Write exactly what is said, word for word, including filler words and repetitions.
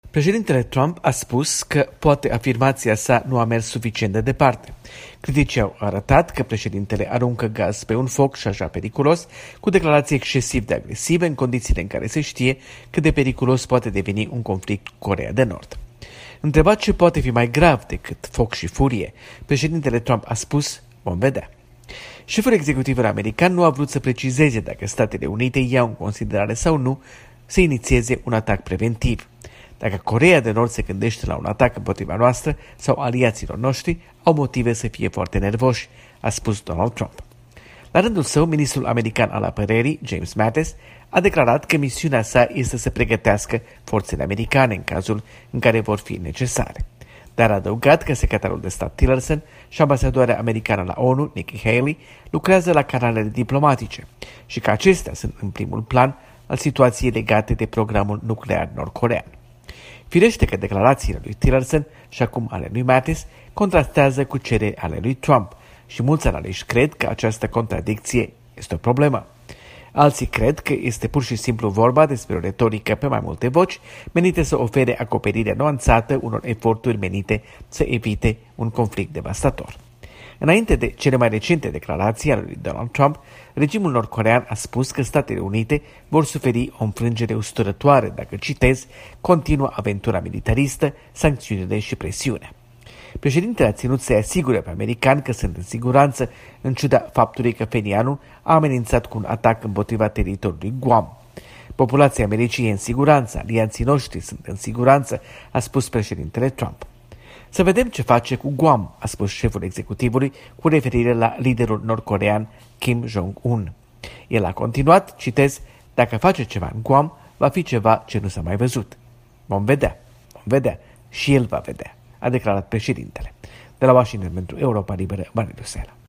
Președintele Trump a spus că poate afirmația sa nu a mers suficient de departe. Criticii au arătat că președintele aruncă gaz pe un foc și așa periculos, cu declarații excesiv de agresive în condițiile în care se știe cât de periculos poate deveni un conflict cu Coreea de Nord. Întrebat ce poate fi mai grav decât foc și furie, președintele Trump a spus: vom vedea. Șeful executiv american nu a vrut să precizeze dacă Statele Unite iau în considerare sau nu să inițieze un atac preventiv. Dacă Coreea de Nord se gândește la un atac împotriva noastră sau aliaților noștri, au motive să fie foarte nervoși, a spus Donald Trump. La rândul său, ministrul american al apărării, James Mattis, a declarat că misiunea sa este să pregătească forțele americane în cazul în care vor fi necesare. Dar a adăugat că secretarul de stat Tillerson și ambasadoarea americană la ONU, Nikki Haley, lucrează la canalele diplomatice și că acestea sunt în primul plan al situației legate de programul nuclear nord-corean. Firește că declarațiile lui Tillerson și acum ale lui Mattis contrastează cu cele ale lui Trump și mulți analiști cred că această contradicție este o problemă. Alții cred că este pur și simplu vorba despre o retorică pe mai multe voci menite să ofere acoperire nuanțată unor eforturi menite să evite un conflict devastator. Înainte de cele mai recente declarații ale lui Donald Trump, regimul nord-corean a spus că Statele Unite vor suferi o înfrângere usturătoare dacă, citez, continuă aventura militaristă, sancțiunile și presiunea. Președintele a ținut să-i asigure pe americani că sunt în siguranță, în ciuda faptului că Pyongyangul a amenințat cu un atac împotriva teritoriului Guam. Populația Americii e în siguranță, alianții noștri sunt în siguranță, a spus președintele Trump. Să vedem ce face cu Guam, a spus șeful executivului cu referire la liderul nord-corean Kim Jong-un. El a continuat, citez, dacă face ceva în Guam, va fi ceva ce nu s-a mai văzut. Vom vedea, vom vedea și el va vedea, a declarat președintele. De la Washington pentru Europa Liberă, Marius Sela.